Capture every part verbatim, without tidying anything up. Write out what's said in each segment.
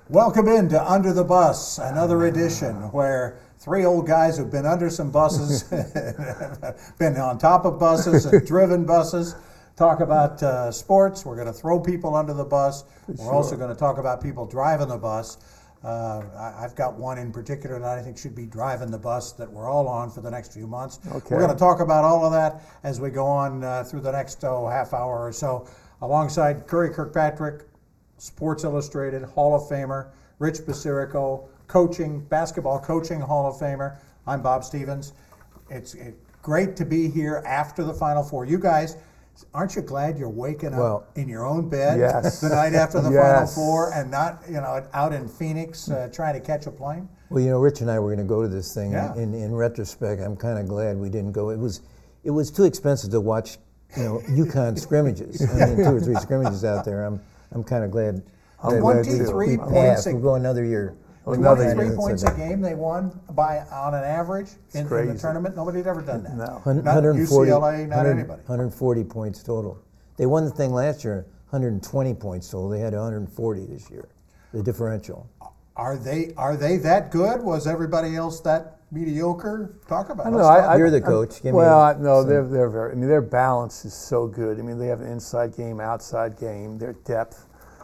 Welcome into Under the Bus, another edition where three old guys who've been under some buses, been on top of buses and driven buses, talk about uh, sports. We're going to throw people under the bus. For We're sure. also going to talk about people driving the bus. Uh, I, I've got one in particular that I think should be driving the bus that we're all on for the next few months. Okay. We're going to talk about all of that as we go on uh, through the next oh, half hour or so, alongside Curry Kirkpatrick, Sports Illustrated Hall of Famer, Rich Basirico, coaching, basketball coaching Hall of Famer. I'm Bob Stevens. It's it, great to be here after the Final Four. You guys, aren't you glad you're waking up well, in your own bed yes. the night after the yes. Final Four and not, you know, out in Phoenix uh, trying to catch a plane? Well, you know, Rich and I were going to go to this thing. Yeah. In, in retrospect, I'm kind of glad we didn't go. It was, it was too expensive to watch, you know, UConn scrimmages. I mean, two or three scrimmages out there. I'm, I'm kind of glad. twenty-three points. We'll go another year. twenty-three points a game they won by on an average in, in the tournament. Nobody had ever done that. No. Not U C L A, not anybody. one hundred forty points total. They won the thing last year, one hundred twenty points total. They had one hundred forty this year, the differential. Are they are they that good? Was everybody else that mediocre? Talk about it. No, I, I, You're the coach. Give well, me no, they're they're very. I mean, their balance is so good. I mean, they have an inside game, outside game. Their depth.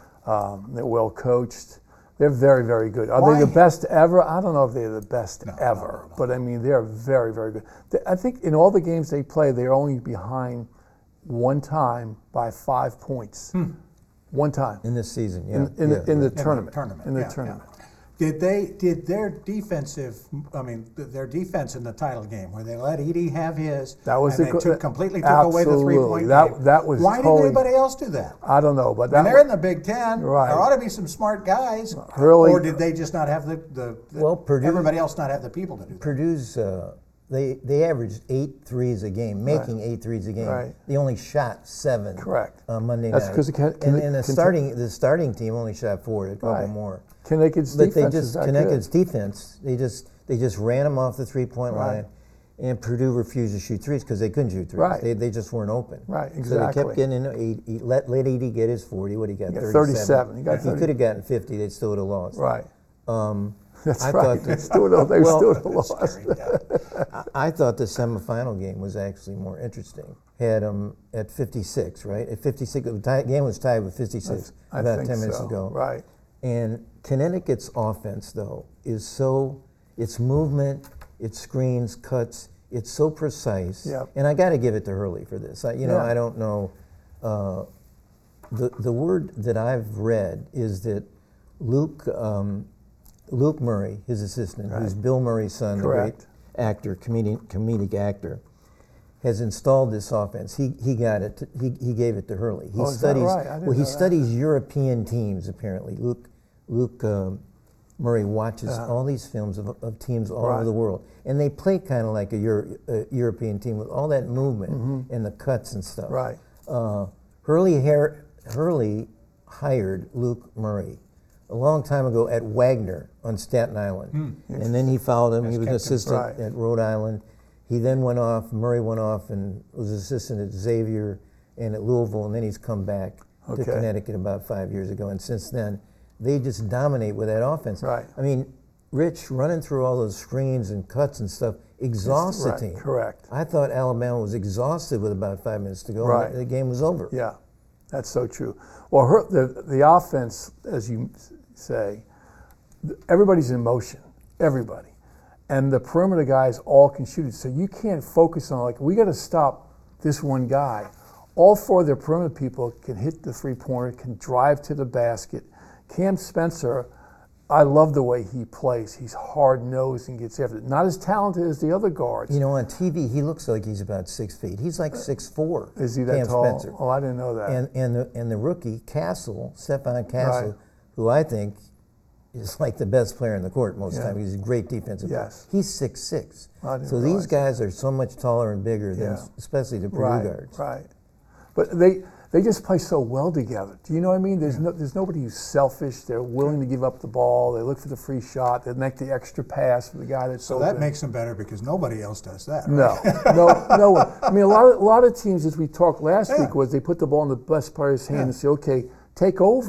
Um, they're well coached. They're very, very good. Are Why? they the best ever? I don't know if they're the best no, ever, no, no. but I mean, they're very, very good. They, I think in all the games they play, they're only behind one time by five points. Hmm. One time. In this season, yeah. In, in, yeah. the, in the in tournament. The tournament. In the yeah, tournament. Yeah. Did they? Did their defensive? I mean, their defense in the title game, where they let Edey have his, that was and the, they took, completely took absolutely. away the three-point that, game. That was Why totally, didn't anybody else do that? I don't know, but that and they're in the Big Ten. Right. There ought to be some smart guys. Hurley, or did they just not have the, the, the well, Purdue, everybody else not have the people to do that? Purdue's uh, they they averaged eight threes a game, making right. eight threes a game. Right. They only shot seven. Correct. On Monday That's night. because can, can and, they, and the can starting the starting team only shot four, a couple right. more. Connecticut's but defense they just is that Connecticut's good. defense. They just they just ran them off the three point right. line, and Purdue refused to shoot threes because they couldn't shoot threes. Right. They they just weren't open. Right. Exactly. So they kept getting in. Eight, he let let Edey get his forty. What he got? He got thirty-seven. thirty-seven. He got If he could have gotten fifty, they'd still would have lost. Right. Um, That's I right. Thought that, they still would have, they well, still would have lost. I, I thought the semifinal game was actually more interesting. Had them um, at fifty-six, right? At fifty-six, the tie, game was tied with fifty-six I about think ten minutes so. ago. Right. And Connecticut's offense, though, is so, its movement, its screens, cuts, it's so precise. Yep. And I got to give it to Hurley for this. I, you know, yeah. I don't know. Uh, the the word that I've read is that Luke um, Luke Murray, his assistant, right. who's Bill Murray's son, Correct. the great actor, comedian, comedic actor, has installed this offense. He he got it. To, he he gave it to Hurley. He oh, is studies. that right? I didn't well, he know studies that. European teams apparently. Luke Luke um, Murray watches uh, all these films of, of teams all right. over the world, and they play kind of like a, Euro, a European team with all that movement mm-hmm. and the cuts and stuff. Right. Uh, Hurley Her- Hurley hired Luke Murray a long time ago at Wagner on Staten Island. Hmm. And then he followed him. As he was an captain. assistant Right. at Rhode Island. He then went off, Murray went off and was assistant at Xavier and at Louisville, and then he's come back Okay. to Connecticut about five years ago. And since then, they just dominate with that offense. Right. I mean, Rich, running through all those screens and cuts and stuff, exhausts the right. team. Correct. I thought Alabama was exhausted with about five minutes to go. Right. And the game was over. Yeah, that's so true. Well, her, the the offense, as you say, everybody's in motion, everybody. And the perimeter guys all can shoot it. So you can't focus on, like, we got to stop this one guy. All four of their perimeter people can hit the three-pointer, can drive to the basket. Cam Spencer, I love the way he plays. He's hard-nosed and gets after it. Not as talented as the other guards. You know, on T V, he looks like he's about six feet. He's like six four. Is he that Cam tall? Spencer. Oh, I didn't know that. And and the and the rookie Castle, Stephon Castle, Right. who I think is like the best player in the court most of Yeah. the time. He's a great defensive Yes. player. He's six six. I didn't So realize these guys are so much taller and bigger than Yeah. especially the Purdue right, guards. Right. But they they just play so well together. Do you know what I mean? There's no there's nobody who's selfish. They're willing to give up the ball. They look for the free shot. They make the extra pass for the guy that's So open. that makes them better because nobody else does that. No, Right? no, no one. I mean, a lot of a lot of teams, as we talked last Yeah. week, was they put the ball in the best player's hand Yeah. and say, "Okay, take over."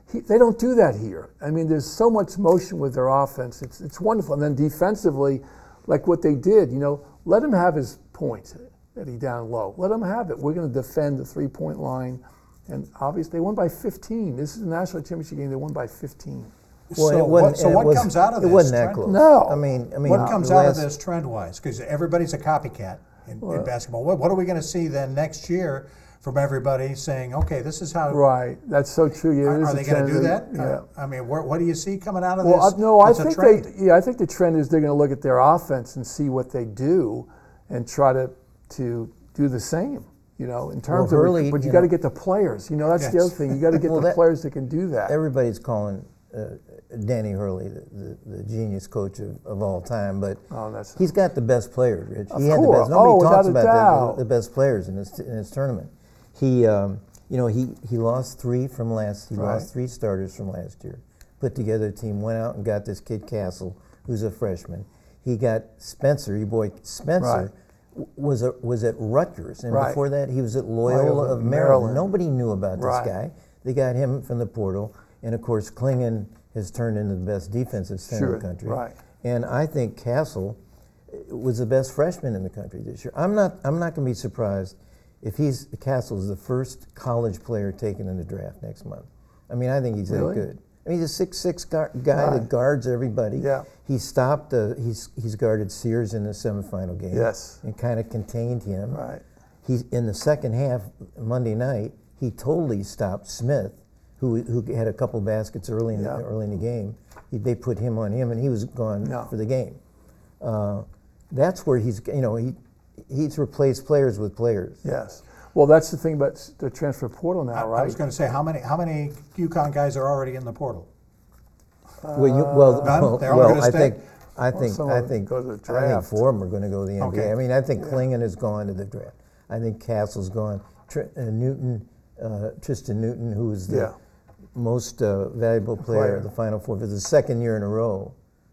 he, they don't do that here. I mean, there's so much motion with their offense. It's it's wonderful. And then defensively, like what they did, you know, let him have his points that he down low. Let him have it. We're going to defend the three-point line. And obviously, they won by fifteen. This is a national championship game. They won by fifteen. Well, so it wasn't- what, so it what was- comes out of this? It wasn't that trend- close. No. I mean, I mean, What comes the out of last- this trend-wise? Because everybody's a copycat in, in basketball. What, what are we going to see then next year from everybody saying, okay, this is how... Right. That's so true. Yeah, it Are, is are a they going to do trend. that? Yeah. Uh, I mean, where, what do you see coming out of Well, this? I, no, I It's a think trend. they. Yeah, I think the trend is they're going to look at their offense and see what they do, and try to to do the same. You know, in terms Well, of, Hurley, but you you got to know- get the players. You know, that's the Yes. other thing. You got to get Well, the that- players that can do that. Everybody's calling uh, Danny Hurley the, the, the genius coach of, of all time, but Oh, that's- he's got the best players, Rich. Of he had the course. best. Nobody Oh, talks without a about doubt. the, the best players in this in this tournament. He, um, you know, he, he lost three from last. He Right. lost three starters from last year. Put together a team, went out and got this kid Castle, who's a freshman. He got Spencer, your boy Spencer. Right. w- Was a, was at Rutgers, and Right. before that he was at Loyola Loyola, of Maryland. Maryland. Nobody knew about this Right. guy. They got him from the portal, and of course Klingon has turned into the best defensive center Sure, in the country. right. And I think Castle was the best freshman in the country this year. I'm not. I'm not going to be surprised if he's Castle is the first college player taken in the draft next month. I mean, I think he's Really? that good. I mean, he's a six six guy that Right. guards everybody. Yeah. He stopped. Uh, he's he's guarded Sears in the semifinal game. Yes. And kind of contained him. Right. He in the second half Monday night he totally stopped Smith, who who had a couple baskets early in Yeah. the, early in the game. He, they put him on him, and he was gone No. for the game. Uh, that's where he's you know he he's replaced players with players. Yes. Well, that's the thing about s- the transfer portal now, I, right? I was going to say, how many how many UConn guys are already in the portal? well, you, well, None? well, They're all well, gonna I stay? think I think some I of them think go to the I think draft. four of them are going to go to the N B A. Okay. I mean, I think Klingon has gone to the draft. I think Castle's gone. Tr- uh, Newton, uh, Tristan Newton, who is the Yeah. most uh, valuable player player. of the Final Four for the second year in a row.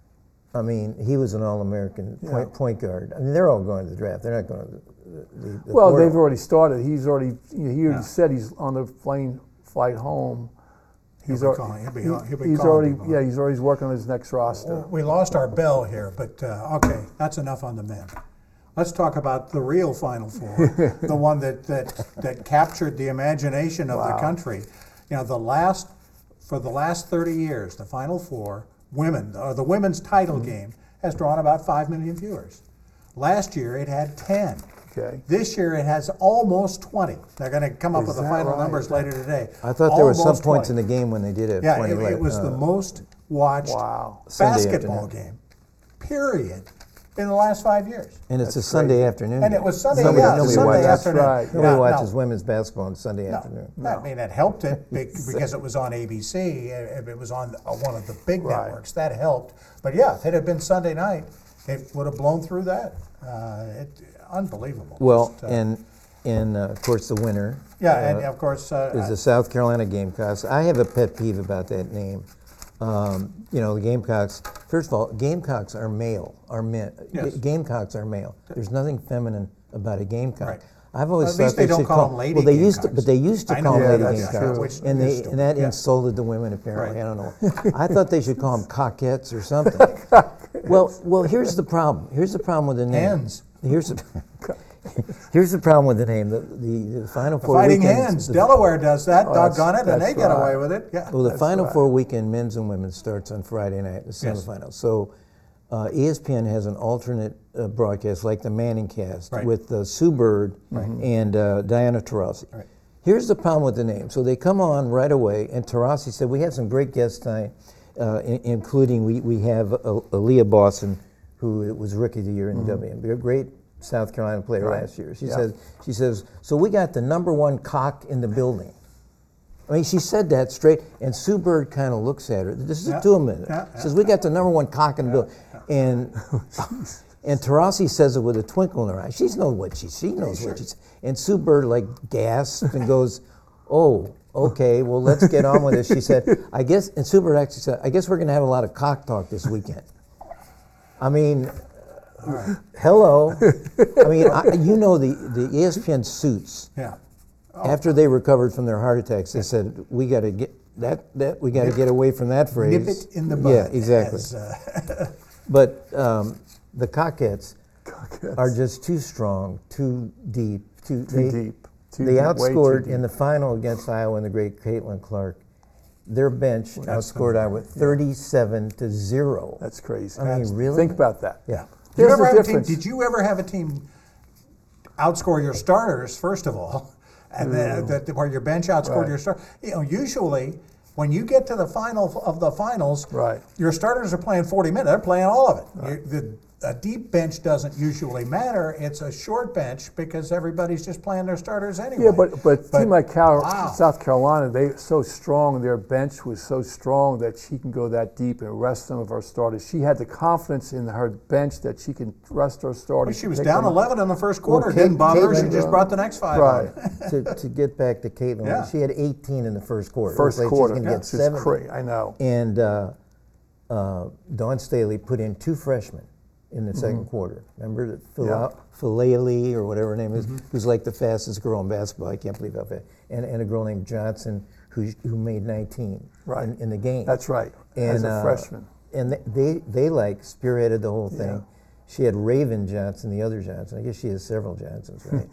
I mean, he was an All-American point, Yeah. point guard. I mean, they're all going to the draft. They're not going to the, the, the Well, portal. they've already started. He's already. You know, he already Yeah. said he's on the plane flight home. He's be al- calling- he'll be- he- he'll be he's calling already. people. Yeah, he's already working on his next roster. We lost our bell here, but uh, okay, that's enough on the men. Let's talk about the real Final Four, the one that, that that captured the imagination of the Wow. country. You know, the last for the last thirty years, the Final Four women or the women's title Mm-hmm. game has drawn about five million viewers. Last year it had ten. Okay. This year it has almost twenty. They're going to come up Is with the that final right? numbers later today. I thought there were some Almost points twenty. in the game when they did it. Yeah, twenty, it, like, it was the uh, most watched Wow. Sunday basketball afternoon. game, period, in the last five years. And it's a That's Sunday crazy. afternoon. And it game. was Sunday, Nobody, yeah, nobody Sunday watches, afternoon. right. Nobody Now- watches now- women's basketball on Sunday No, afternoon. I mean, it helped it be- because it was on A B C. If it was on uh, one of the big Right. networks, that helped. But yeah, if it had been Sunday night, it would have blown through that. Uh, it, unbelievable. Well, Just, uh, and and uh, of course the winner yeah, uh, and of course, uh, is the South Carolina Gamecocks. I have a pet peeve about that name. Um, you know, the Gamecocks. First of all, Gamecocks are male, are men. Yes. Gamecocks are male. There's nothing feminine about a Gamecock. Right. I've always At thought least they don't should call them lady Well, they used to, Gamecocks. but they used to I call know them that, lady that's Gamecocks, true. Which and used they to, and that yeah. insulted the women. Apparently, Right. I don't know. I thought they should call them coquettes or something. well, well, here's the problem. Here's the problem with the name. Hens. Here's the. Here's the problem with the name. The, the, the Final Four Fighting weekends- Hands. the- Delaware does that, Oh, that's- doggone it, and they that's get right. away with it. Yeah. Well, the That's Final right. Four weekend, men's and women's, starts on Friday night, the Yes. semifinals. So uh, E S P N has an alternate uh, broadcast, like the Manning cast, Right. with uh, Sue Bird and uh, Diana Taurasi. Right. Here's the problem with the name. So they come on right away, and Taurasi said, we have some great guests tonight, uh, in, including we, we have uh, Aaliyah Boston, who was Rookie of the Year in the W N B A, a great South Carolina player Right. last year. She Yeah. says, she says, so we got the number one cock in the building. I mean, she said that straight, and Sue Bird kind of looks at her. This is Yeah, a two minute. yeah, Says, we got the number one cock in the building. And and Taurasi says it with a twinkle in her eye. She knows what she she knows what she's. And Sue Bird like gasps and goes, "Oh, okay, well let's get on with this." She said, "I guess." And Sue Bird actually said, "I guess we're going to have a lot of cock talk this weekend." I mean, hello. I mean, I, you know the the E S P N suits. Yeah. After they recovered from their heart attacks, they said, "We got to get that that we got to get away from that phrase. Nip it in the bud. Yeah, exactly. as, uh, But um, the Coquettes Coquettes. are just too strong, too deep, too, Too they, deep. Too they deep, way outscored too in deep. the final against Iowa and the great Caitlin Clark. Their bench outscored Iowa thirty-seven to zero. That's crazy. I mean, really? Think about that. Yeah. Did you There's ever a have a team, difference. did you ever have a team outscore your starters, first of all, and then that, where your bench outscored Right. your star? You know, usually when you get to the final of the finals, Right. your starters are playing forty minutes. They're playing all of it. You, the, a deep bench doesn't usually matter. It's a short bench because everybody's just playing their starters anyway. Yeah, but but, a team like Cal- wow. South Carolina, they so strong. Their bench was so strong that she can go that deep and rest some of her starters. She had the confidence in her bench that she can rest her starters. she was take down them- eleven in the first quarter. Well, It didn't Kate- bother her. She Caitlin, just uh, brought the next five Right. on. to, to get back to Caitlin, Yeah. she had eighteen in the first quarter. First It was like quarter, she's going to yeah, get it's just seventy. crazy. I know. And uh, uh, Dawn Staley put in two freshmen in the second quarter. Remember that Phil- Yeah. Philaley or whatever her name is, who's like the fastest girl in basketball. I can't believe how fast. And, and a girl named Johnson who who made nineteen Right. in, in the game. That's right. And, As a uh, freshman. And th- they they like spearheaded the whole thing. Yeah. She had Raven Johnson, the other Johnson. I guess she has several Johnsons, right?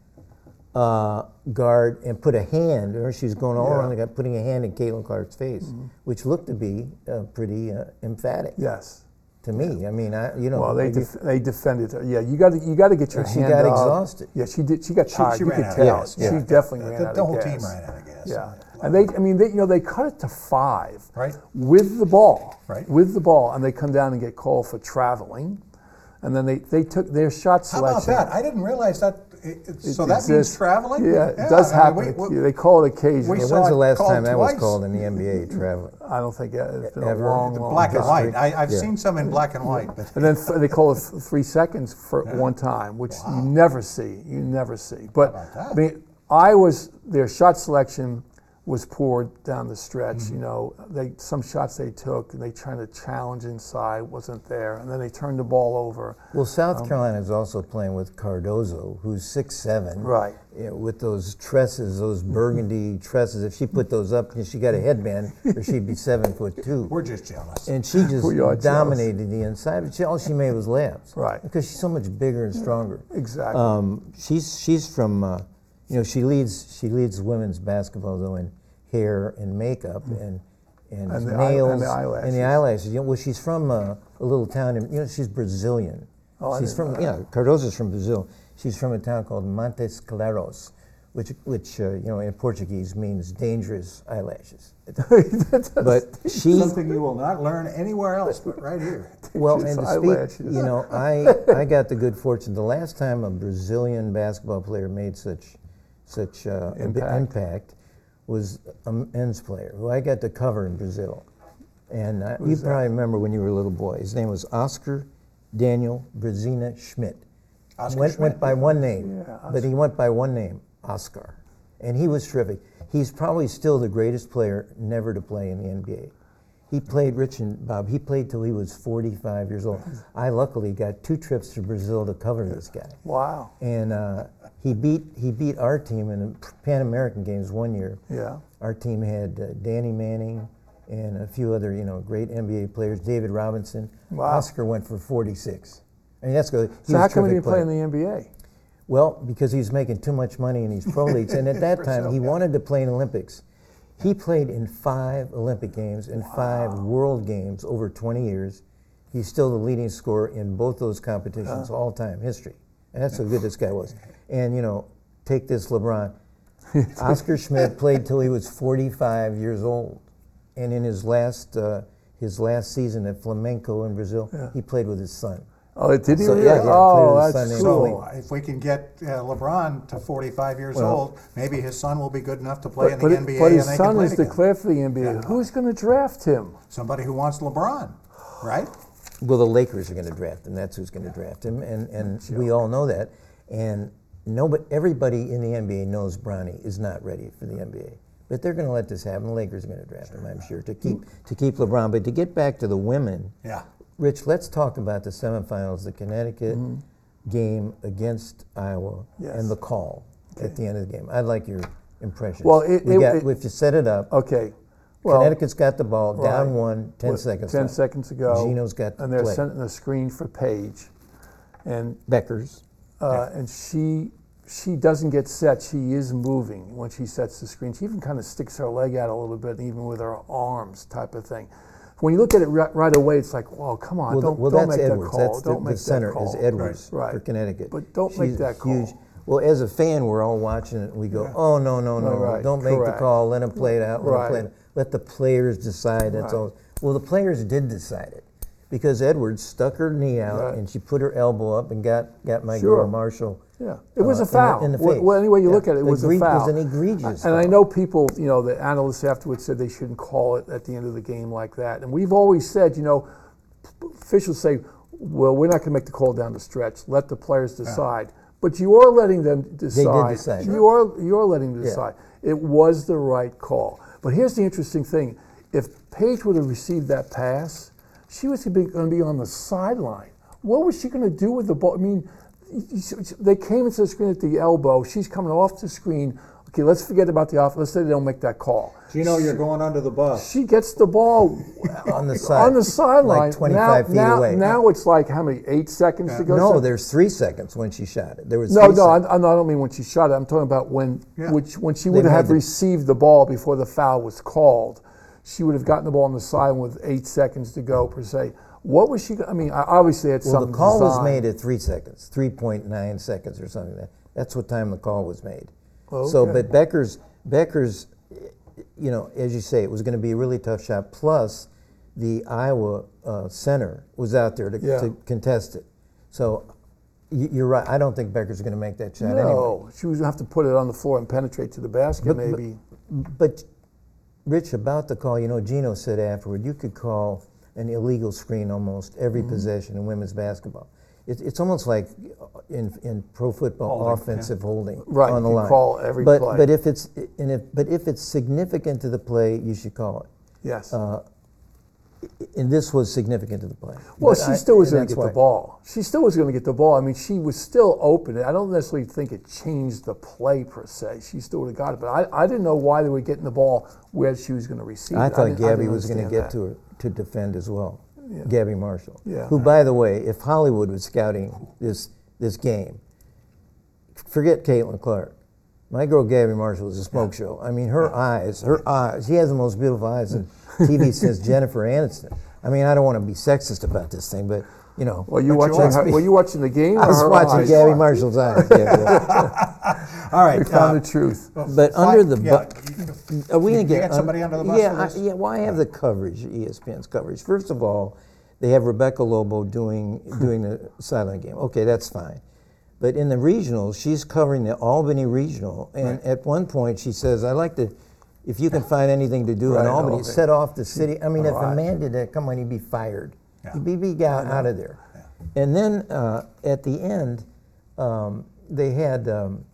uh, guard and put a hand, or she was going all Yeah. around the guy, putting a hand in Caitlin Clark's face, which looked to be uh, pretty uh, emphatic Yes. to me. I mean, I you know, Well, they maybe- def- they defended her. Yeah, you got to you got to get your And she hand got up. exhausted. Yeah, she did. She got tired. she you ran could out of tell. gas. She Yeah. definitely The, ran the, out the of whole gas. team ran out of gas. Yeah, and they, I mean, they, you know, they cut it to five, Right. with the ball, Right. with the ball, and they come down and get called for traveling, and then they, they took their shot How about selection. that? I didn't realize that. It, it- so It that means exists. traveling? Yeah, it does I mean, happen. we- we- they call it occasionally. we Yeah, saw when's it the last called time that was twice. called in the N B A traveling? I don't think it- it's been Ever. a long, The long Black and history. white. I, I've Yeah. seen some in black and white, but And then f- they call it th- three seconds for one time, which you never see. You never see. But about that? I mean, I was their shot selection was poor down the stretch. Mm-hmm. You know, they some shots they took, they tried to challenge inside, wasn't there, and then they turned the ball over. Well, South Um, Carolina is also playing with Cardozo, who's six seven, Right. you know, with those tresses, those burgundy tresses. If she put those up, she got a headband, or she'd be seven foot two. we're just jealous. And she just We are jealous. dominated the inside. But she, all she made was layups, Right. Because she's so much bigger and stronger. Exactly. Um, she's she's from, uh, you know, she leads she leads women's basketball though in hair and makeup and and, And the eye- nails and the eyelashes. and the eyelashes. You know, well, she's from uh, a little town in, you know, she's Brazilian. Oh, I she's didn't from, know you know, Cardozo's from Brazil. She's from a town called Montes Claros, which which uh, you know in Portuguese means dangerous eyelashes. But she Something you will not learn anywhere else but right here. well, Just and to eyelashes. speak, you know, I I got the good fortune. The last time a Brazilian basketball player made such such uh, a big Impact. impact was a men's player who I got to cover in Brazil. And uh, you Who's that? probably remember when you were a little boy. His name was Oscar Daniel Brazina Schmidt. Oscar went, Schmidt, went by one name, Yeah, but he went by one name, Oscar. And he was terrific. He's probably still the greatest player never to play in the N B A. He played, Rich and Bob, he played till he was forty-five years old. I luckily got two trips to Brazil to cover this guy. Wow. And uh, he beat he beat our team in the Pan American Games one year. Yeah. Our team had uh, Danny Manning and a few other, you know, great N B A players. David Robinson. Wow. Oscar went for forty-six. I mean, that's good. He So was how a come he terrific didn't play player. in the N B A? Well, because he was making too much money in these pro leagues, and at that time he wanted to play in Olympics. He played in five Olympic games and five World Games over twenty years. He's still the leading scorer in both those competitions, all-time history. And that's how good this guy was. And you know, take this LeBron. Oscar Schmidt played till he was forty-five years old, and in his last uh, his last season at Flamenco in Brazil, he played with his son. Oh, did he? So, really? yeah, yeah, oh, played with his that's son named cool. Lee. So if we can get uh, LeBron to forty-five years Well- old, maybe his son will be good enough to play But, in but, the it- N B A but and his they can son play is together. declared for the N B A. Yeah. Who's going to draft him? Somebody who wants LeBron, right? Well, the Lakers are going to draft him. That's who's going to draft him, and and we all know that. And nobody, everybody in the N B A knows Bronny is not ready for the N B A. But they're going to let this happen. The Lakers are going to draft him, I'm sure, to keep to keep LeBron. But to get back to the women, Yeah. Rich, let's talk about the semifinals, the Connecticut game against Iowa, Mm-hmm. Yes. and the call at the end of the game. I'd like your impression. Well, it- we it- got, it- if you set it up, Okay. Well, Connecticut's got the ball, down right. one, ten With seconds ten left. seconds to go. Gino's got the and they're play. sending the screen for Paige, and Beckers. uh, and she she doesn't get set. She is moving when she sets the screen. She even kind of sticks her leg out a little bit, even with her arms, type of thing. When you look at it right, right away, it's like, well, come on, Well, don't, well don't that's make Edwards. that call. That's the, don't the make center that call. is Edwards right. for Connecticut. But don't She's make that call. huge. Well, as a fan, we're all watching it and we go, Yeah. oh, no, no, no. Right, Don't make correct. the call. Let them play it out. Let, Right. them play it out. Let the players decide. That's Right. all. Well, the players did decide it because Edwards stuck her knee out Right. and she put her elbow up and got, got my Sure. girl Marshall. Yeah, it was uh, a foul. In the, in the Well, face. well, any way you Yeah. look at it, it was Egre- a foul. It was an egregious And I foul. know people, you know, the analysts afterwards said they shouldn't call it at the end of the game like that. And we've always said, you know, officials say, well, we're not going to make the call down the stretch. Let the players decide. But you are letting them decide. decide. You are you are letting them Yeah. decide. It was the right call. But here's the interesting thing: if Paige would have received that pass, she was going to be on the sideline. What was she going to do with the ball? I mean, they came into the screen at the elbow. She's coming off the screen. Okay, let's forget about the off. Let's say they don't make that call. Gino, you're going under the bus. She gets the ball On the side. on the sideline. Like twenty-five now, feet now, away. Now it's like how many? Eight seconds to go. No, So- there's three seconds when she shot it. There was no, three no. I, seconds. I don't mean when she shot it. I'm talking about when, Yeah. which when she They would made have the- received the ball before the foul was called. She would have gotten the ball on the sideline with eight seconds to go per se. What was she? go- I mean, I- obviously it's Well, something. the call was designed. made at three seconds, three point nine seconds or something like that. That's what time the call was made. Okay. So, but Becker's, Becker's, you know, as you say, it was going to be a really tough shot. Plus, the Iowa uh, center was out there to, Yeah. to contest it. So, y- you're right. I don't think Becker's going to make that shot anyway. No, she was going to have to put it on the floor and penetrate to the basket, But- but- maybe. But, Rich, about the call, you know, Gino said afterward, you could call an illegal screen almost every Mm-hmm. possession in women's basketball. It, it's almost like in, in pro football, Holding, offensive holding Right, on the you can line. call every but, play. But if it's and if but if it's significant to the play, you should call it. Yes. Uh, And this was significant to the play. Well, But she I- still was and going to that's get the why- ball. She still was going to get the ball. I mean, she was still open. I don't necessarily think it changed the play per se. She still would have got it, but I, I didn't know why they were getting the ball where she was going to receive I it. thought didn't- I Gabby didn't was going to understand get to her to defend as well. Gabby Marshall. Yeah. Who, by the way, if Hollywood was scouting this this game, forget Caitlin Clark. My girl Gabby Marshall is a smoke show. I mean, her eyes, her eyes. She has the most beautiful eyes in T V since Jennifer Aniston. I mean, I don't want to be sexist about this thing, but you know. Well, you But you watching? are. Her, were you watching the game? I or was her watching eyes? Gabby Marshall's eyes. Yeah, yeah. All right. We found uh, the truth. But why- under the yeah, bu- you- Are we you gonna get get un- somebody under the bus Yeah, for I, this? yeah. Why have the coverage? E S P N's coverage. First of all, they have Rebecca Lobo doing doing the silent game. Okay, that's fine. But in the regionals, she's covering the Albany regional, and Right. at one point she says, "I like to, if you can find anything to do Right, in Albany, Albany. set off the city." I mean, if Right. a man did that, come on, he'd be fired. Yeah. He'd be, be out, out of there. And then uh, at the end, um, they had. Um,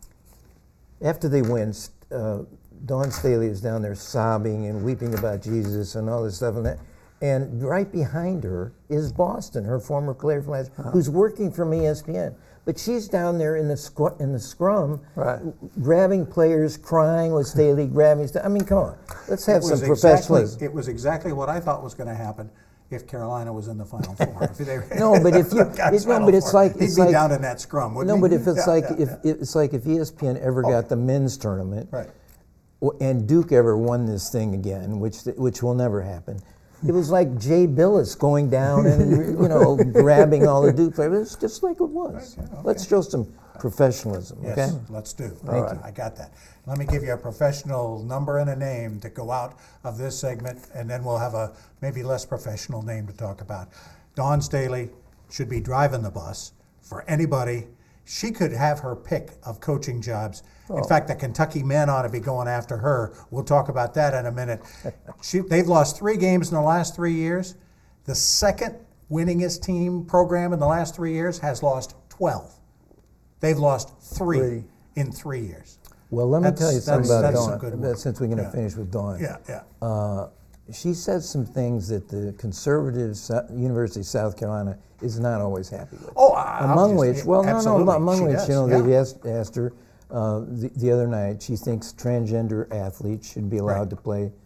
After they win, uh, Dawn Staley is down there sobbing and weeping about Jesus and all this stuff. And, that, and right behind her is Boston, her former player from last, who's working from E S P N. But she's down there in the squ- in the scrum, Right. grabbing players, crying with Staley, grabbing stuff. I mean, come on, let's have It some was exactly, professionalism. it was exactly what I thought was going to happen if Carolina was in the Final Four. If they- No, but if you- got it's- no, Final but it's Four, like- he'd it's be like- down in that scrum, wouldn't No, he? but if it's Yeah, like yeah, if yeah. it's like if E S P N ever got the men's tournament, Right. w- and Duke ever won this thing again, which which will never happen. It was like Jay Billis going down and you know grabbing all the Duke players. It's just like it was. Right, yeah, okay. Let's show some professionalism, Yes, okay? let's do. Thank All you. I got that. Let me give you a professional number and a name to go out of this segment, and then we'll have a maybe less professional name to talk about. Dawn Staley should be driving the bus for anybody. She could have her pick of coaching jobs. In fact, the Kentucky men ought to be going after her. We'll talk about that in a minute. She, they've lost three games in the last three years. The second winningest team program in the last three years has lost twelve. They've lost three, Three. in three years. Well, let me That's- tell you something that's- about that's some Dawn. good uh, work. Since we're going to Yeah. finish with Dawn, Yeah, yeah. uh, she said some things that the conservative Sou- University of South Carolina is not always happy with. Oh, I- I'm among just- which, well, no, no, absolutely, among she which, does, you know, yeah. they asked, asked her uh, the, the other night. She thinks transgender athletes should be allowed Right. to play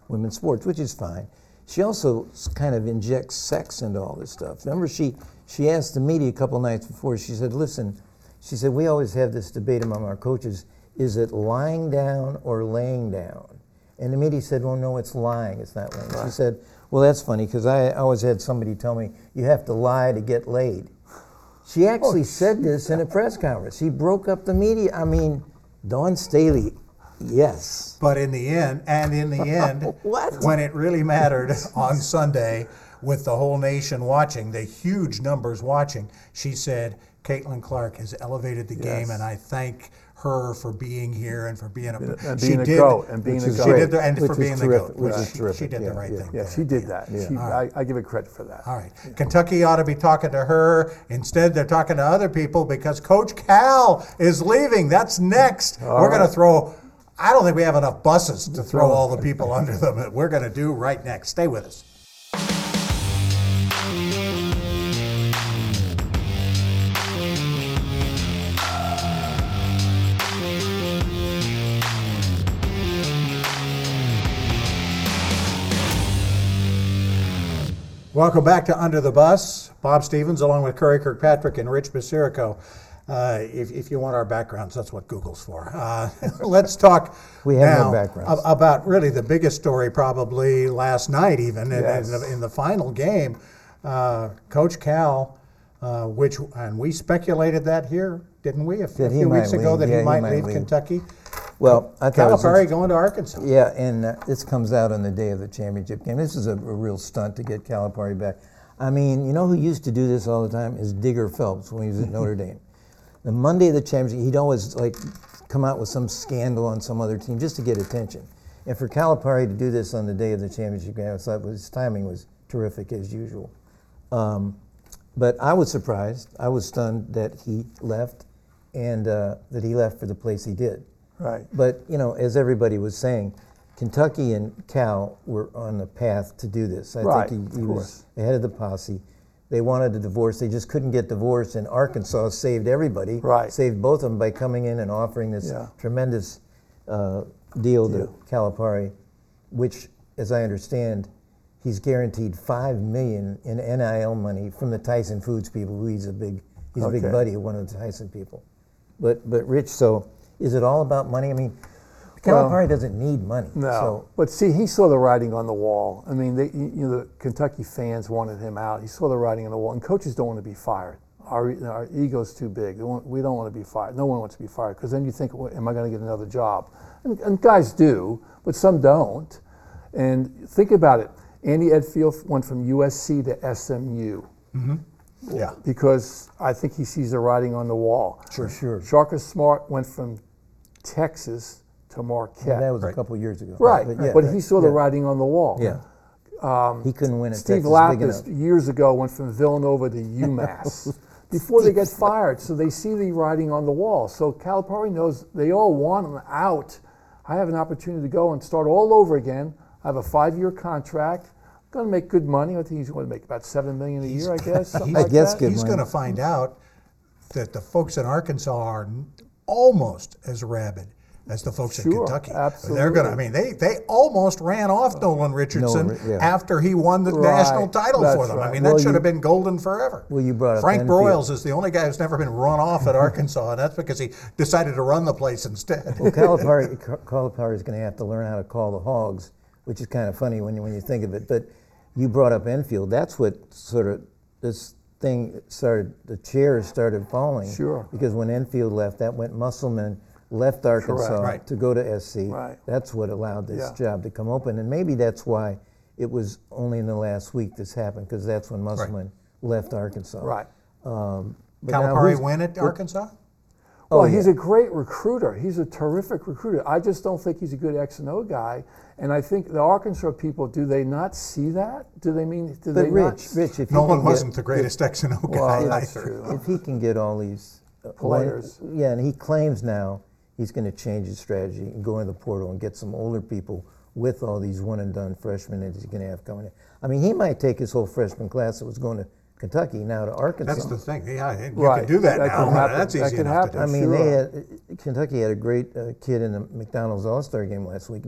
women's sports, which is fine. She also s- kind of injects sex into all this stuff. Remember, she she asked the media a couple nights before. She said, "Listen," she said, "we always have this debate among our coaches: is it lying down or laying down?" And the media said, "Well, no, it's lying. It's not laying." Right. She said, "Well, that's funny because I always had somebody tell me you have to lie to get laid." She actually oh, said this in a press conference. She broke up the media. I mean, Dawn Staley, yes. But in the end, and in the end, what? when it really mattered on Sunday, with the whole nation watching, the huge numbers watching, she said, Caitlin Clark has elevated the yes. game, and I thank her for being here and for being a, and she being a did, goat and being a she goat. did the, and which for being the terrific, goat, which which is she, terrific. she did yeah, the right yeah. thing. Yeah, there. she did that. Yeah. She, Right. I, I give her credit for that. All right. Yeah. Kentucky ought to be talking to her. Instead, they're talking to other people because Coach Cal is leaving. That's next. All We're right. going to throw, I don't think we have enough buses to throw all the people under them. We're going to do right next. Stay with us. Welcome back to Under the Bus. Bob Stevens, along with Curry Kirkpatrick and Rich Basirico. Uh, if, if you want our backgrounds, that's what Google's for. Uh, let's talk We have now no backgrounds. ab- about really the biggest story probably last night even in, Yes. in, the, in the final game. Uh, Coach Cal, uh, which, and we speculated that here, didn't we, a, f- That a he few might weeks ago leave. that Yeah, he he might might leave leave. Kentucky. Well, I thought it was Calipari going to Arkansas. Yeah, and uh, this comes out on the day of the championship game. This is a, a real stunt to get Calipari back. I mean, you know who used to do this all the time is Digger Phelps when he was at Notre Dame. The Monday of the championship, he'd always like come out with some scandal on some other team just to get attention. And for Calipari to do this on the day of the championship game, I thought his timing was terrific as usual. Um, but I was surprised. I was stunned that he left, and uh, that he left for the place he did. Right. But, you know, as everybody was saying, Kentucky and Cal were on the path to do this. I Right, think he, he of was course. ahead of the posse. They wanted a divorce. They just couldn't get divorced, and Arkansas saved everybody. Right. Saved both of them by coming in and offering this Yeah. tremendous uh, deal to Deal. Calipari, which, as I understand, he's guaranteed five million dollars in N I L money from the Tyson Foods people. Who he's a big, he's a big Okay. buddy of one of the Tyson people. But, but Rich, so is it all about money? I mean, Well, Calipari doesn't need money. No, So, but see, he saw the writing on the wall. I mean, they, you know, the Kentucky fans wanted him out. He saw the writing on the wall, and coaches don't want to be fired. Our, our ego's too big. They want- We don't want to be fired. No one wants to be fired because then you think, well, am I going to get another job? And, and guys do, but some don't. And think about it. Andy Edfield went from U S C to S M U. Yeah. Because I think he sees the writing on the wall. for sure. Sharkus Smart went from Texas to Marquette. That was Right. a couple years ago. Right, But, yeah, but he saw the yeah, writing on the wall. Yeah. he couldn't win at Steve Texas big Lapis enough. years ago went from Villanova to UMass before they get fired. So they see the writing on the wall. So Calipari knows they all want him out. I have an opportunity to go and start all over again. I have a five-year contract. I'm going to make good money. I think he's going to make about seven million a year. I guess. Something He's- like guess that. good He's money. going to find out that the folks in Arkansas are n- almost as rabid as the folks in Sure, Kentucky. absolutely. They're going to. I mean, they they almost ran off Nolan Richardson Nolan, yeah. after he won the Right, national title that's for them. I right. mean, Well, that should you- have been golden forever. Well, you brought up Frank Enfield. Broyles is the only guy who's never been run off at Arkansas, and that's because he decided to run the place instead. Well, Calipari, Calipari is going to have to learn how to call the hogs, which is kind of funny when you, when you think of it. But you brought up Enfield. That's what sort of this thing started. The chairs started falling. Sure. Because when Enfield left, that went Musselman left Arkansas Right. to go to S C. Right. That's what allowed this Yeah. job to come open, and maybe that's why it was only in the last week this happened, because that's when Musselman left Arkansas. Right. Um, but now Calipari who's- win at Arkansas? Oh, Well, he's yeah. a great recruiter. He's a terrific recruiter. I just don't think he's a good X and O guy. And I think the Arkansas people, do they not see that? Do they mean? Do But they not? Rich, Rich, if he Nolan can get- wasn't the greatest X and O guy Well, that's either. true. if he can get all these uh, Players. one- yeah, and he claims now he's going to change his strategy and go into the portal and get some older people with all these one and done freshmen that he's going to have coming in. I mean, he might take his whole freshman class that was going to Kentucky now to Arkansas. That's the thing. Yeah, you Right. can do that, That now. can happen. That's That easy can enough happen. to do. I mean, Sure. they had Kentucky had a great uh, kid in the McDonald's All-Star game last week named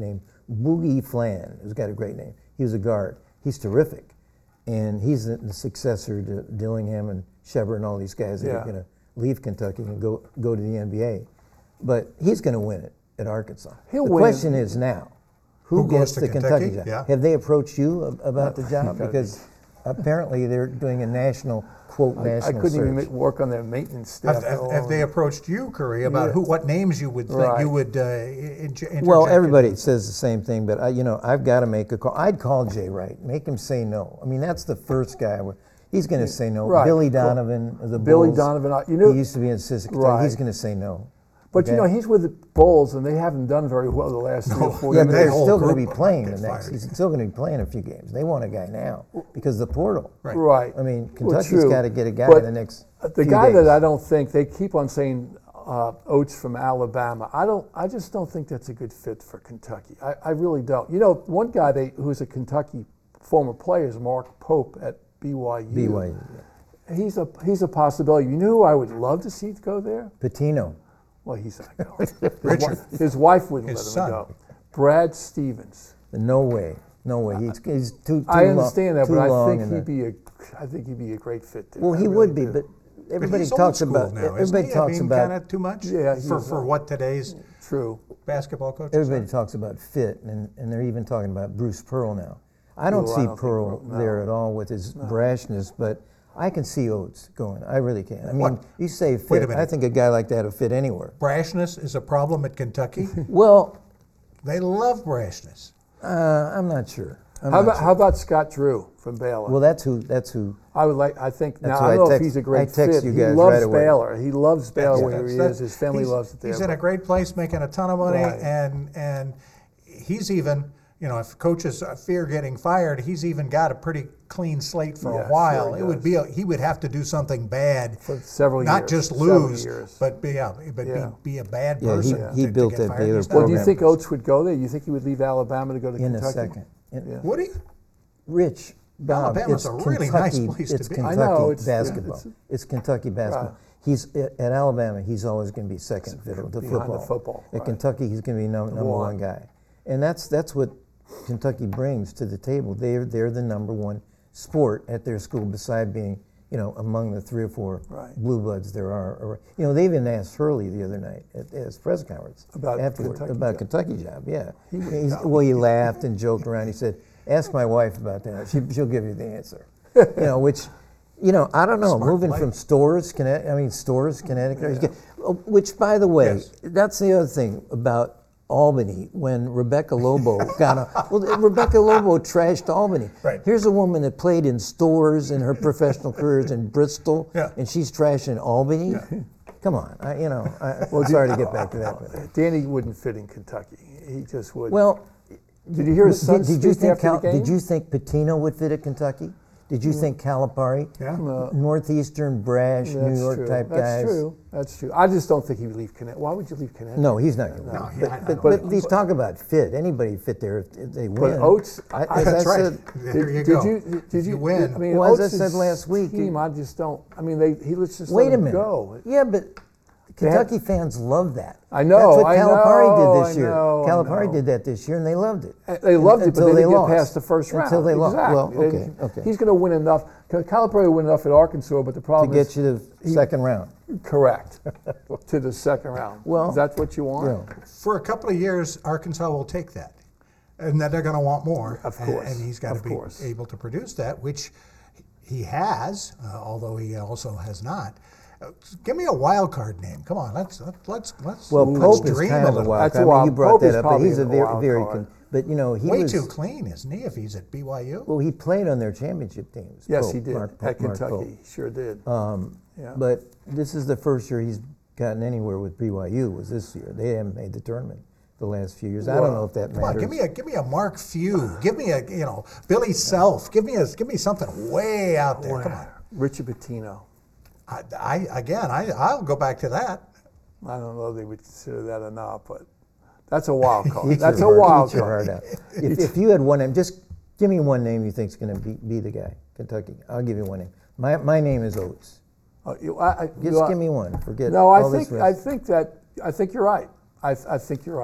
Boogie Flan, who's got a great name. He was a guard. He's terrific. And he's the, the successor to Dillingham and Shepard and all these guys that Yeah. are going to leave Kentucky and go, go to the N B A. But he's going to win it at Arkansas. He'll the win. question is now, who, Who goes gets to the Kentucky? Kentucky job? Yeah. Have they approached you ab- about the job? Gotta Because apparently they're doing a national, quote, I, I national couldn't search. even make, work on their maintenance staff. Have, have, have they approached you, Curry, about Yeah. who, what names you would think Right. you would uh, in, interject? Well, in? everybody says the same thing, but I, you know, I've got to make a call. I'd call Jay Wright, make him say no. I mean, that's the first guy. Where he's going to say no. Right. Billy Cool. Donovan of the Billy Bulls. Donovan, I- you know- he used to be in Siskiyou. Right. He's going to say no. But you Okay? know, he's with the Bulls, and they haven't done very well the last three or four Yeah, years. but that they're whole still going to group be might playing get the next. fired. He's still going to be playing a few games. They want a guy now because of the portal. Right. Right. I mean, Well, Kentucky's true. got to get a guy But the next. The few guy days. that I don't think they keep on saying uh, Oates from Alabama. I don't. I just don't think that's a good fit for Kentucky. I, I really don't. You know, one guy they who's a Kentucky former player is Mark Pope at B Y U. B Y U. Yeah. He's a he's a possibility. You know who I would love to see go there? Patino. Well, he's not going. His, Richard. wi- his wife wouldn't His let him son. go. Brad Stevens. No way. No way. He's, he's too, too I long. understand that, too but I long think in he'd the- be a. I think he'd be a great fit there. Well, I he really would be, do. but But everybody he's old talks school about. now, everybody isn't he? talks I mean, about. kind of too much Yeah, for, he's for old. what today's True. basketball coaches Everybody are. talks about fit, and, and they're even talking about Bruce Pearl now. I don't Ooh, I see don't think Pearl Pearl- no. there at all with his brashness, but I can see Oates going. I really can. I mean, What? you say fit. Wait a minute. I think a guy like that will fit anywhere. Brashness is a problem at Kentucky. Well, They love brashness. uh, I'm not sure. I'm How not about sure. how about Scott Drew from Baylor? Well, that's who. That's who. I would like. I think That's now who I I don't know if text- he's a I great text fit. you He guys loves right away. Baylor. He loves Baylor Yeah, where that's- he that- is. His family he's- loves it there. He's in a but- great place, making a ton of money, Right. and and he's even, you know, if coaches fear getting fired, he's even got a pretty clean slate for Yeah, a while. sure he it would does. be a, he would have to do something bad For several not years, just several lose, years. but be yeah, but Yeah. be, be a bad Yeah, he- person. he to, to built get that fired. Baylor He's not Well, do you a bad think person. Oates would go there? You think he would leave Alabama to go to In a Kentucky? second. In- Yeah. Would he? Rich, Bob, Alabama's it's a really nice Kentucky. place to it's be. I Kentucky know, it's- yeah, basketball. it's- It's, Kentucky basketball. Right. He's at at Alabama. He's always going to be second fiddle to Behind football. the football, At right. Kentucky, he's going to be num- number one. one guy, and that's that's what Kentucky brings to the table. They're they're the number one sport at their school, beside being, you know, among the three or four Right. blue bloods there are. Or, you know, they even asked Hurley the other night at his press conference About afterward Kentucky about job. Kentucky job. Yeah, He would He's- not. well, he laughed and joked around. He said, "Ask my wife about that. She, she'll give you the answer." You know, which, you know, I don't know. Smart Moving play. from Stores, Connecticut. I mean, Stores, Connecticut. you get- oh, Which, by the way, Yes. that's the other thing about Albany. When Rebecca Lobo got a well, Rebecca Lobo trashed Albany. Right. Here's a woman that played in Stores in her professional careers in Bristol, Yeah. and she's trashing Albany. Come on, I, you know. I, well, sorry to get back to that. But, Danny wouldn't fit in Kentucky. He just would. well, did you hear his son did, did you speak think after Cal, the game? did you think Patino would fit at Kentucky? Did you think Calipari? Yeah. No. Northeastern, brash, New That's York true. type That's guys. true. That's true. I just don't think he would leave Connecticut. Why would you leave Connecticut? No, he's not going to. No, No, he- but, I- I but, don't but know. these talk about fit. Anybody fit there if, if they win. Oates- I, I- as That's I right. said, There you did go. You, did, If you, you win. I mean, Well, as I Oates' said last week, team, it- I just don't. I mean, they he let's just wait let a him minute. go. Yeah, but They had- Kentucky fans love that. I know, That's what I Calipari know, did this I year. know, I Calipari know. did that this year, and they loved it. Uh, They loved it, but Until they didn't get lost. past the first round. Until they lost. Exactly. Well, They okay, didn't- okay. He's going to win enough. Calipari will win enough at Arkansas, but the To problem get is you to the second round. correct to the second round. Well, is that what you want? You know, For a couple of years, Arkansas will take that, and then they're going to want more. Of and- course, and, he's got to of be course. able to produce that, which he has, uh, although he also has not. Uh, give me a wild card name. Come on, let's let's let's let's, well, let's Pope is dream kind a of a little. wild That's a card. I mean, wild- you brought Pope that is up, but probably he's a a very, wild very. card. Con- but you know, he Way was too clean, isn't he? If he's at B Y U. well. He played on their championship teams. Yes, Pope, he did Mark, at Mark Kentucky. Pope. He sure did. Um, Yeah. But this is the first year he's gotten anywhere with B Y U. Was this year? They haven't made the tournament the last few years. I don't Well, know if that Come on, matters. give me a give me a Mark Few. Give me a you know Billy Self. Give me a give me something way out there. Come on. Richard Pitino. I, I again I I'll go back to that. I don't know if they would consider that or not, but that's a wild card. Eat That's a your heart- wild eat your card. heart out. If, if you had one name, just give me one name you think's going to be, be the guy. Kentucky. I'll give you one name. My my name is Oates. Uh, you- I- I- Just you- give me one. Forget No, I all this think I rest. think that I think you're right. I, I think you're right.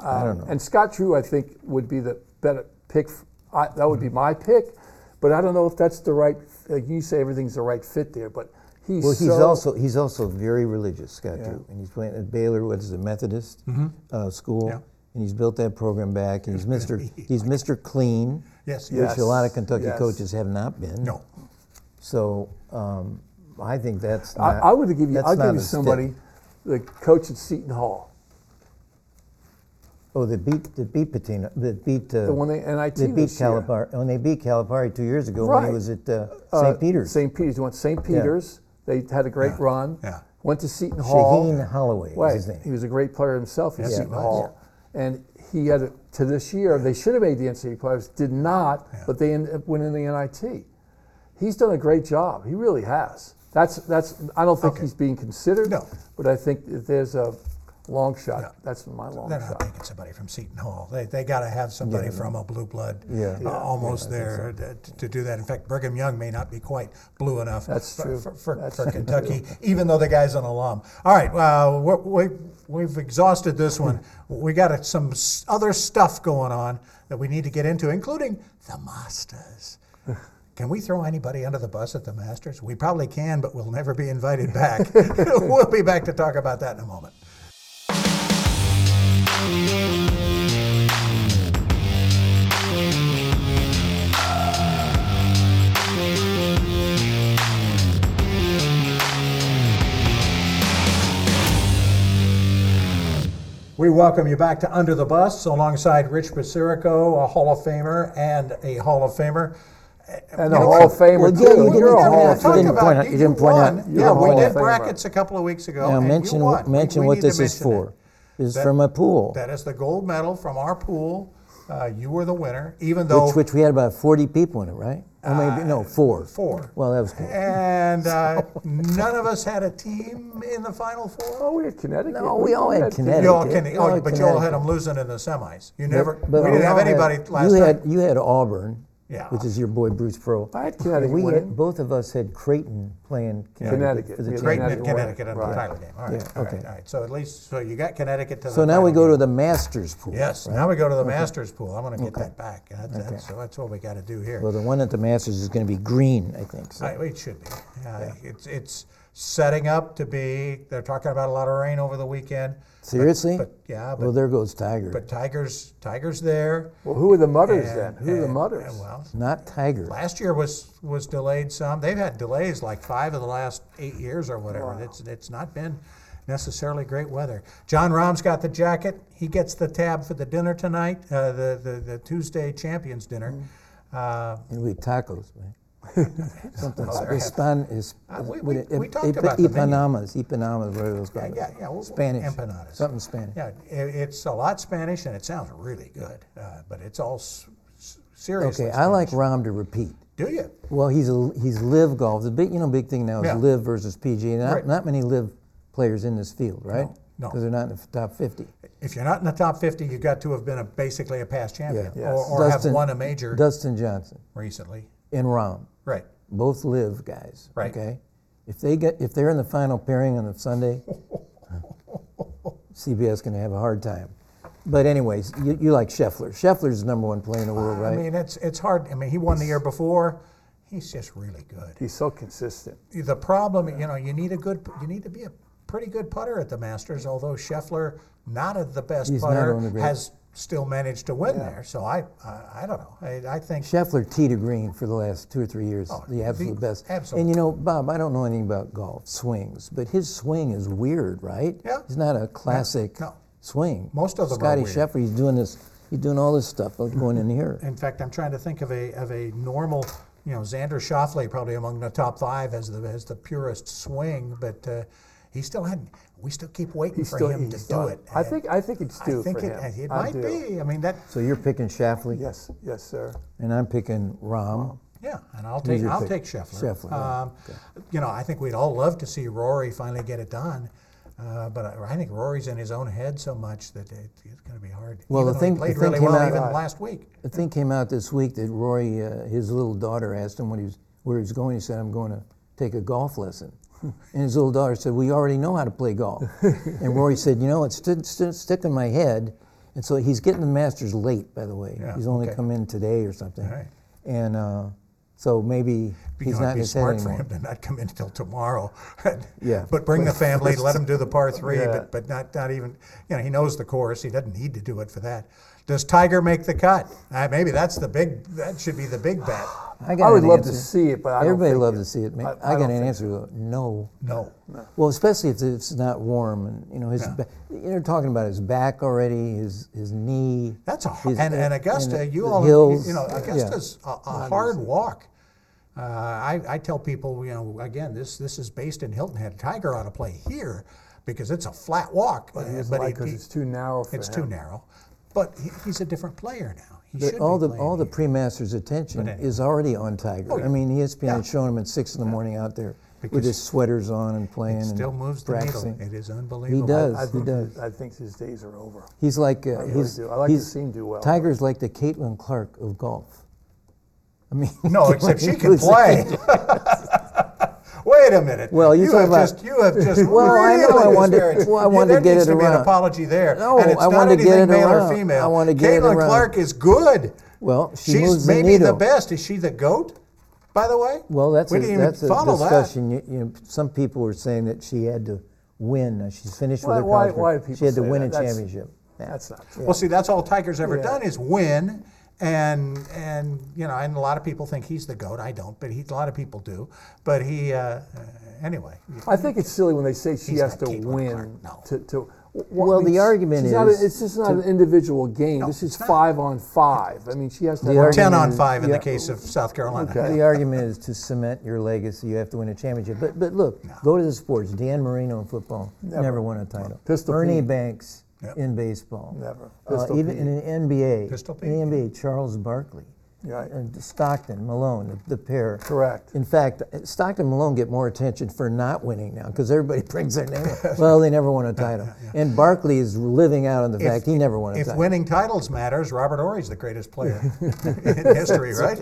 I don't know. And Scott Drew, I think, would be the better pick. I, that would be my pick, but I don't know if that's the right. Like you say, everything's the right fit there, but he's Well, he's so, also he's also very religious, Scott Yeah. Drew, and he's playing at Baylor, what is it, Methodist uh, school, Yeah. and he's built that program back, and he's Mister he's Mister Clean, Yes, which Yes. a lot of Kentucky Yes. coaches have not been. No. So um, I think that's. I, Not, I would give you. that's I'll not give you a stick. somebody, the coach at Seton Hall, Oh, they beat they beat Patina. They beat uh, the one they N I T they beat this year. Calipari. When they beat Calipari two years ago when Right. he was at uh, Uh, Saint Peter's. Saint Peter's. He went to Saint Peter's. They had a great run. Yeah. Went to Seton Hall. Shaheen Holloway Right. is his name. He was a great player himself at Yes, he Seton was. Hall. And he had a, to this year, they should have made the N C double A players, did not, Yeah. but they ended up winning the N I T. He's done a great job. He really has. That's that's. I don't think Okay. he's being considered. No. But I think if there's a long shot, No. that's my long They're not shot. taking somebody from Seton Hall. They they got to have somebody Yeah. from a blue blood, Yeah. uh, almost there to, to do that. In fact, Brigham Young may not be quite blue enough That's for, true. for, for, That's for true, Kentucky, even though the guy's an alum. All right, uh, we, we, we've exhausted this one. We got uh, some s- other stuff going on that we need to get into, including the Masters. Can we throw anybody under the bus at the Masters? We probably can, but we'll never be invited back. We'll be back to talk about that in a moment. We welcome you back to Under the Bus alongside Rich Basirico, a Hall of Famer and a Hall of Famer. And a You know, Hall of Famer well, too. yeah, you You're a didn't Hall point of out- you Famer. didn't point out- you didn't point out- won. you're Yeah, a we Hall did of Famer. brackets a couple of weeks ago. Now and mention you won. mention We- we what need this to is mention for. This is That- from a pool, That is the gold medal from our pool. Uh, you were the winner, even though which which we had about forty people in it, right? Or maybe no, four. four. Well, that was cool. And uh, none of us had a team in the Final Four. Oh, we had Connecticut. No, we all had Connecticut. You all can, We all oh, had but you all had Connecticut. them losing in the semis. You never. But we didn't have all had- anybody last you time. had you had Auburn, Yeah. which is your boy Bruce Pro. I had Connecticut We winning. had, both of us had Creighton playing Connecticut, Connecticut. for the Yeah, championship. Creighton and Connecticut Connecticut in the Right. title game. All right. Yeah, all right, okay. all right. So at least so you got Connecticut to the. So now we title go to game. the Masters pool. Yes. right? Now we go to the Masters pool. I'm going to get Okay. that back. That's, that's, so that's what we got to do here. Well, the one at the Masters is going to be green, I think. So. I, it should be. Uh, It's it's setting up to be. They're talking about a lot of rain over the weekend. Seriously? But, yeah, but well, there goes Tiger. but Tigers Tigers there. Well, who are the Mutters And- then? Who are the and- Mutters? and, well, Not Tiger. last year was was delayed some. They've had delays like five of the last eight years or whatever. It's it's not been necessarily great weather. John Rahm's got the jacket. He gets the tab for the dinner tonight, uh, the, the the Tuesday Champions dinner. Uh, And we had tacos, man. Something. Oh, they're Hispan, his, Uh, we- what we- it- we talked ip- about the menu. Empanadas, empanadas, whatever those yeah, called. yeah, yeah. well, Spanish. Empanadas. Something Spanish. Yeah, it, it's a lot Spanish and it sounds really good, uh, but it's all s- s- seriously Okay, I like Spanish. Rahm to repeat. Do you? Well, he's a, he's live golf. The big, you know, big thing now is Yeah. live versus P G A. Not, Right. not many live players in this field, right? no. Because they're not in the top fifty. If you're not in the top fifty, you've got to have been a, basically a past champion Yeah. or, Yes. or Dustin- have won a major Dustin Johnson recently. and Rahm, Right. both live guys. Right. Okay. If they get, if they're in the final pairing on a Sunday, C B S going to have a hard time. But anyways, you, you like Scheffler. Scheffler's the number one player in the world, right? I mean, it's it's hard. I mean, he won the year before. He's just really good. He's so consistent. The problem, you know, you need a good, you need to be a pretty good putter at the Masters. Although Scheffler, not a, the best He's not putter, on the great- has still managed to win there. So I, I, I don't know. I, I think Scheffler tee to green for the last two or three years, Oh, the absolute the- best. absolutely. And you know, Bob, I don't know anything about golf swings, but his swing is weird, right? Yeah. He's not a classic No. swing. Most of them are Scotty weird. Scheffler, he's doing this, he's doing all this stuff like going in here. In fact, I'm trying to think of a of a normal, you know, Xander Schauffele probably among the top five as the as the purest swing, but uh, he still hadn't. We still keep waiting He's for still him to he's do done. it. I And think I think it's I due think for it, him. it I might do. be. I mean that. So you're picking Schauffele, Yes, yes, sir. and I'm picking Rahm. Yeah, and I'll Who's take your I'll pick? take Scheffler. Scheffler, right. Um, You know, I think we'd all love to see Rory finally get it done. Uh, but I, I think Rory's in his own head so much that it, it's going to be hard. Well, even the though he thing- played the thing really came well out- even Right. last week. The thing came out this week that Rory, uh, his little daughter asked him what he was, where he was going. He said, I'm going to take a golf lesson. And his little daughter said, we already know how to play golf. And Rory said, you know, it stood, stood, stuck in my head. And so he's getting the Masters late, by the way. Yeah, he's only okay. come in today or something. All right. And uh, so maybe You he's know, not it'd in be his head smart for anymore. him to not come in until tomorrow. Yeah. But bring the family, let him do the par three, Yeah. but, but not, not even, you know, he knows the course. He doesn't need to do it for that. Does Tiger make the cut? Uh, maybe that's the big, that should be the big bet. I, got I would an love answer. to see it, but I Everybody don't loves think to see it. Man. I- I, I got don't an think answer though. No. No. Well, especially if it's not warm, and you know his. Yeah. Ba- you're talking about his back already, his his knee. That's a his- and, and Augusta. and You the all hills, you know yeah. Augusta's a, a hard walk. Uh, I, I tell people, you know, again, this this is based in Hilton Head. Tiger ought to play here because it's a flat walk. But he uh, doesn't but like he- because he- it's too narrow for it's him. too narrow. But he, he's a different player now. He The- should all be the playing all the here. pre-masters attention But anyway. is already on Tiger. Oh, yeah. I mean, E S P N Yeah. had shown him at six in the morning out there with Because his sweaters on and playing It and still moves the practicing. needle. It is He unbelievable. does. I he think, does. I think his days are over. He's like uh, I really he's, do. I like to he's see him do well. Tiger's like the Caitlin Clark of golf. I mean, No, except she can was- play. Wait a minute. Well, you you talk have about- just you have just Well, I know, really I wanted- disparaged. well, I Yeah, wanted to there get needs it to be an around. apology there. No, and it's I not wanted to get anything it male around. or female. I wanted to get it Caitlin around. Clark is good. Well, she She's moves the maybe the needle. best. Is she the GOAT? By the way. Well, that's we a, didn't even that's a follow discussion. You, you know, some people were saying that she had to win. Uh, She's finished Why- with her why- contract. why do people She had to say win that? a That's- championship. Yeah. That's not true. that. Well, see, that's all Tiger's ever Yeah. done is win. And and you know, and a lot of people think he's the GOAT. I don't, but he, a lot of people do. But he, uh, uh, anyway. I think it's silly when they say she He's has not to Caitlin win Clark, no. to. to wh- Well, I mean, the argument she's not a- is it's just not to- an individual game. No, this is it's not. five on five. I mean, she has to. The have argument Ten on is- five in yeah. the case of South Carolina. Okay. The argument is to cement your legacy. You have to win a championship. But but look, go to the sports. Dan Marino in football never, Never. won a title. Pistol Ernie Pete. Banks Yep. in baseball. Never. Uh, Pistol even Pete. in the N B A. Pistol in the Pete. N B A, Charles Barkley. Right. And Stockton, Malone, the, the pair. Correct. In fact, Stockton and Malone get more attention for not winning now because everybody brings their name up. Well, they never won a title. And Barkley is living out on the fact he never won a If title. winning titles matters, Robert Ory's the greatest player in history, right?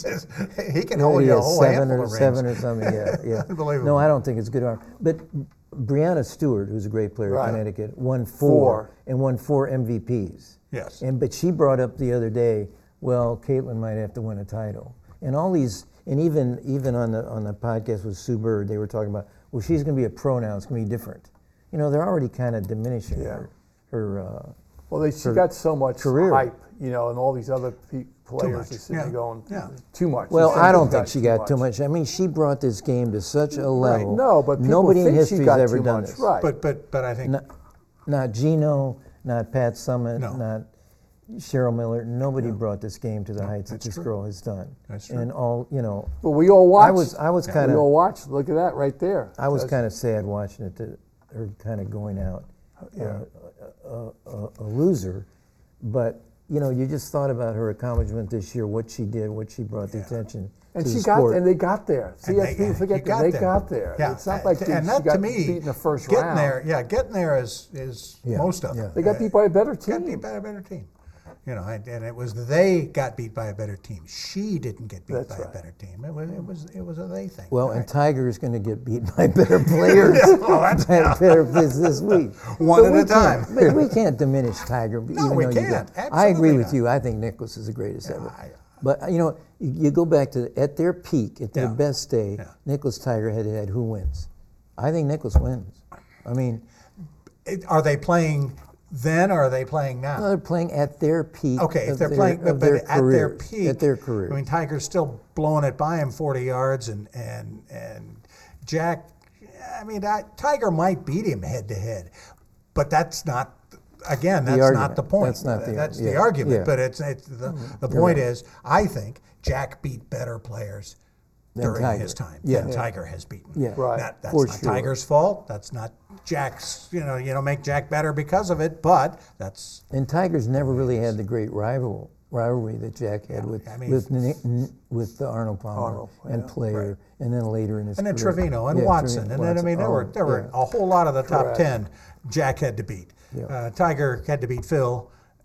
He can Yeah, hold he you a has whole seven handful or of seven rings. or something. Yeah, yeah. Unbelievable. No, I don't think it's good arm. But Brianna Stewart, who's a great player Right. at Connecticut, won four, Four. and won four M V Ps. Yes. And but she brought up the other day, well, Caitlin might have to win a title, and all these, and even even on the on the podcast with Sue Bird, they were talking about, well, she's going to be a pro now. It's going to be different. You know, they're already kind of diminishing Yeah. her. her uh, Well, they, she her got so much career. hype, you know, and all these other pe- players much. are sitting Yeah. there going, Yeah. too much. well, They I don't got think she got too much. I mean, she brought this game to such a level. No, but people nobody in think she history's got ever too done much. this. Right. But but but I think Not, not Gino, not Pat Summitt, No. not Cheryl Miller. Nobody brought this game to the heights that that's this true. girl has done. That's true. And all, you know, But we all watched. I was I was kind we all of watched. Look at that right there. I was That's- kind of sad watching it. To, her kind of going out Yeah. uh, a, a, a loser, but you know, you just thought about her accomplishment this year, what she did, what she brought the Yeah. attention And to she the got, sport. and they got there. See, And that's people you forget got that they there. got there. Yeah. It's not like they, and she that got to me, beat in the first getting round. there, yeah, getting there is is Yeah, most of yeah. them. They got beat by a better Got beat team. by a better team. You know, and, and it was they got beat by a better team. She didn't get beat That's by right. a better team. It was it was it was a they thing. Well, Right. and Tiger is going to get beat by better players. that's- by better players this week. One But at we a time. can't- But we can't diminish Tiger. even we though you can't. got- I agree Absolutely with not. you. I think Nicklaus is the greatest ever. I- But you know, you, you go back to at their peak, at their Yeah. best day, Yeah. Nicklaus Tiger head to head. Who wins? I think Nicklaus wins. I mean, It- are they playing then or are they playing now? no, they're playing at their peak. Okay, if of they're their, playing, of but their at their careers, peak, at their career. I mean, Tiger's still blowing it by him forty yards, and and and Jack. I mean, I, Tiger might beat him head to head, but that's not. Again, that's argument. not the point. That's not the- That's yeah, the argument. yeah. But it's it's the the You're point right. is, I think Jack beat better players Than during Tiger. his time Yeah. than Yeah. Tiger has beaten. Yeah. Right. That, that's For not sure. Tiger's fault. That's not Jack's. You know, you know, make Jack better because of it. But that's And Tiger's never really had the great rival rivalry that Jack had with I mean- with Nick, N- with the Arnold Palmer Arnold, and yeah. Player, and then later in his and then career. Trevino and Yeah, Watson, Trevino, and then I mean there Watson. were Oh, there were yeah. a whole lot of the top Correct. ten. Jack had to beat. Yeah. Uh, Tiger had to beat Phil,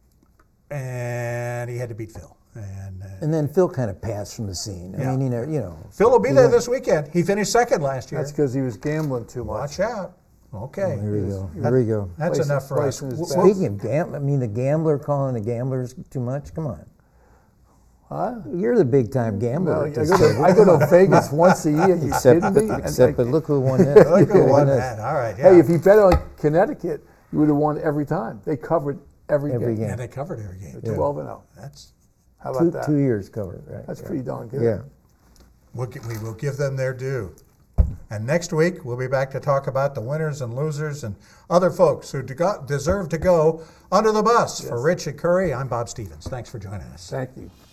and he had to beat Phil. And uh, And then Phil kind of passed from the scene. I Yeah. mean, you know, you know. Phil will be he there went- this weekend. He finished second last year. That's because he was gambling too much. Watch out. Okay. Here we go. Here we go. That's Place- enough for us. placing his W- bet. w- Speaking of gambling, I mean, the gambler calling the gamblers too much. Come on, Huh? you're the big time gambler. No, I at this go to, I go to Vegas once a year. You except, kidding me? And except, like, but look who won that. Look who won this. that. All right, yeah. hey, if you bet on Connecticut, you would have won every time. They covered every, Every game. game. And they covered every game. Yeah. twelve and oh. That's, How about Two, that? two years covered, right? That's yeah. pretty darn good. Yeah. we'll, gi- we will give them their due. And next week, we'll be back to talk about the winners and losers and other folks who de- deserve to go under the bus. For Rich and Curry, I'm Bob Stevens. Thanks for joining us. Thank you.